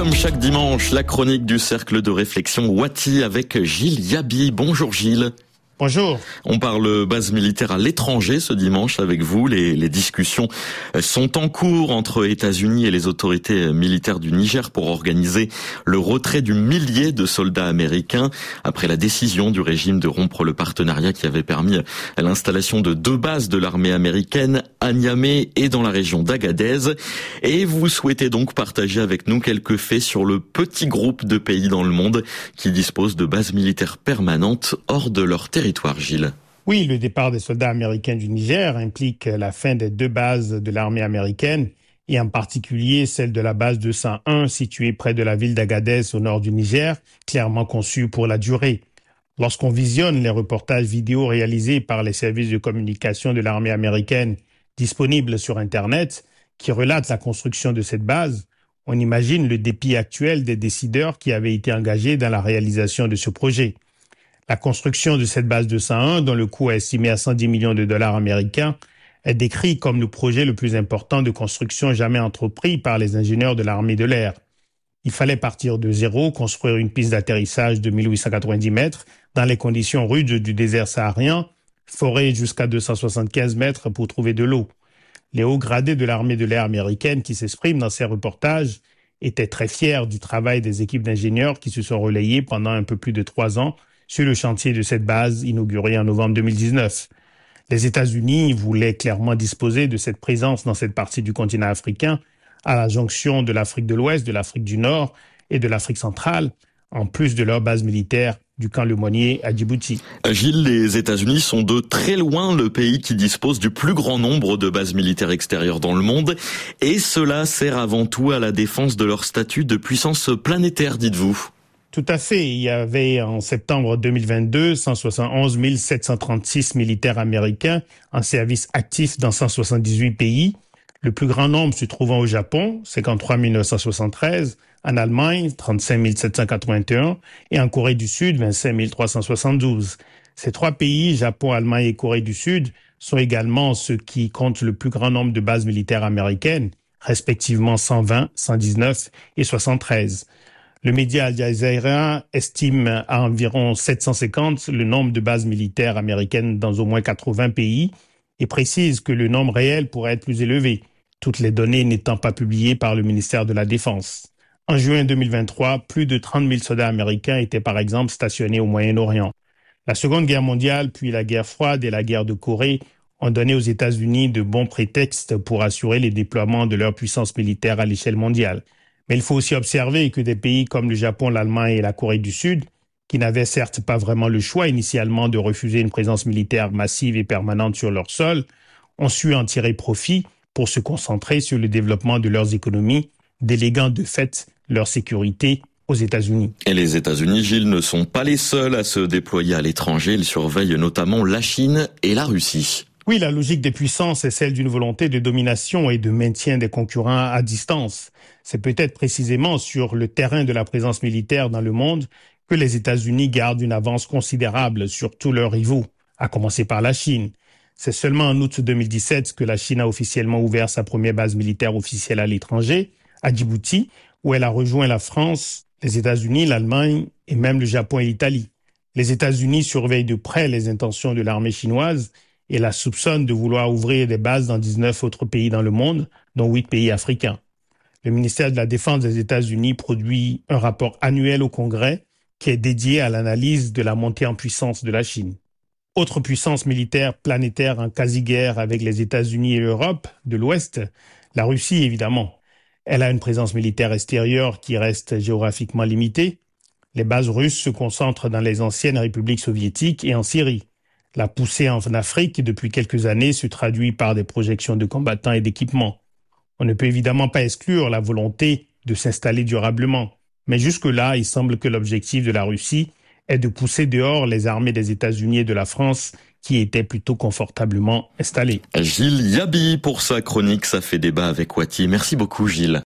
comme chaque dimanche, la chronique du cercle de réflexion Wati avec Gilles Yabi. Bonjour Gilles. Bonjour. On parle base militaire à l'étranger ce dimanche avec vous. Les discussions sont en cours entre États-Unis et les autorités militaires du Niger pour organiser le retrait du millier de soldats américains après la décision du régime de rompre le partenariat qui avait permis l'installation de 2 bases de l'armée américaine à Niamey et dans la région d'Agadez. Et vous souhaitez donc partager avec nous quelques faits sur le petit groupe de pays dans le monde qui disposent de bases militaires permanentes hors de leur territoire. Gilles. Oui, le départ des soldats américains du Niger implique la fin des 2 bases de l'armée américaine et en particulier celle de la base 201 située près de la ville d'Agadez au nord du Niger, clairement conçue pour la durée. Lorsqu'on visionne les reportages vidéo réalisés par les services de communication de l'armée américaine disponibles sur Internet qui relatent la construction de cette base, on imagine le dépit actuel des décideurs qui avaient été engagés dans la réalisation de ce projet. La construction de cette base 201, dont le coût est estimé à 110 millions de dollars américains, est décrit comme le projet le plus important de construction jamais entrepris par les ingénieurs de l'armée de l'air. Il fallait partir de zéro, construire une piste d'atterrissage de 1890 mètres dans les conditions rudes du désert saharien, forer jusqu'à 275 mètres pour trouver de l'eau. Les hauts gradés de l'armée de l'air américaine qui s'expriment dans ces reportages étaient très fiers du travail des équipes d'ingénieurs qui se sont relayées pendant un peu plus de 3 ans sur le chantier de cette base inaugurée en novembre 2019. Les États-Unis voulaient clairement disposer de cette présence dans cette partie du continent africain, à la jonction de l'Afrique de l'Ouest, de l'Afrique du Nord et de l'Afrique centrale, en plus de leur base militaire du camp Lemonnier à Djibouti. Gilles, les États-Unis sont de très loin le pays qui dispose du plus grand nombre de bases militaires extérieures dans le monde, et cela sert avant tout à la défense de leur statut de puissance planétaire, dites-vous. Tout à fait. Il y avait en septembre 2022 171 736 militaires américains en service actif dans 178 pays. Le plus grand nombre se trouvant au Japon, 53 973, en Allemagne, 35 781 et en Corée du Sud, 25 372. Ces 3 pays, Japon, Allemagne et Corée du Sud, sont également ceux qui comptent le plus grand nombre de bases militaires américaines, respectivement 120, 119 et 73. Le média Al Jazeera estime à environ 750 le nombre de bases militaires américaines dans au moins 80 pays et précise que le nombre réel pourrait être plus élevé, toutes les données n'étant pas publiées par le ministère de la Défense. En juin 2023, plus de 30 000 soldats américains étaient par exemple stationnés au Moyen-Orient. La Seconde Guerre mondiale, puis la guerre froide et la guerre de Corée ont donné aux États-Unis de bons prétextes pour assurer les déploiements de leur puissance militaire à l'échelle mondiale. Mais il faut aussi observer que des pays comme le Japon, l'Allemagne et la Corée du Sud, qui n'avaient certes pas vraiment le choix initialement de refuser une présence militaire massive et permanente sur leur sol, ont su en tirer profit pour se concentrer sur le développement de leurs économies, déléguant de fait leur sécurité aux États-Unis. Et les États-Unis, Gilles, ne sont pas les seuls à se déployer à l'étranger. Ils surveillent notamment la Chine et la Russie. Oui, la logique des puissances est celle d'une volonté de domination et de maintien des concurrents à distance. C'est peut-être précisément sur le terrain de la présence militaire dans le monde que les États-Unis gardent une avance considérable sur tous leurs rivaux, à commencer par la Chine. C'est seulement en août 2017 que la Chine a officiellement ouvert sa première base militaire officielle à l'étranger, à Djibouti, où elle a rejoint la France, les États-Unis, l'Allemagne et même le Japon et l'Italie. Les États-Unis surveillent de près les intentions de l'armée chinoise et la soupçonnent de vouloir ouvrir des bases dans 19 autres pays dans le monde, dont 8 pays africains. Le ministère de la Défense des États-Unis produit un rapport annuel au Congrès qui est dédié à l'analyse de la montée en puissance de la Chine. Autre puissance militaire planétaire en quasi-guerre avec les États-Unis et l'Europe de l'Ouest, la Russie évidemment. Elle a une présence militaire extérieure qui reste géographiquement limitée. Les bases russes se concentrent dans les anciennes républiques soviétiques et en Syrie. La poussée en Afrique depuis quelques années se traduit par des projections de combattants et d'équipements. On ne peut évidemment pas exclure la volonté de s'installer durablement. Mais jusque-là, il semble que l'objectif de la Russie est de pousser dehors les armées des États-Unis et de la France qui étaient plutôt confortablement installées. Gilles Yabi pour sa chronique, ça fait débat avec Wati. Merci beaucoup Gilles.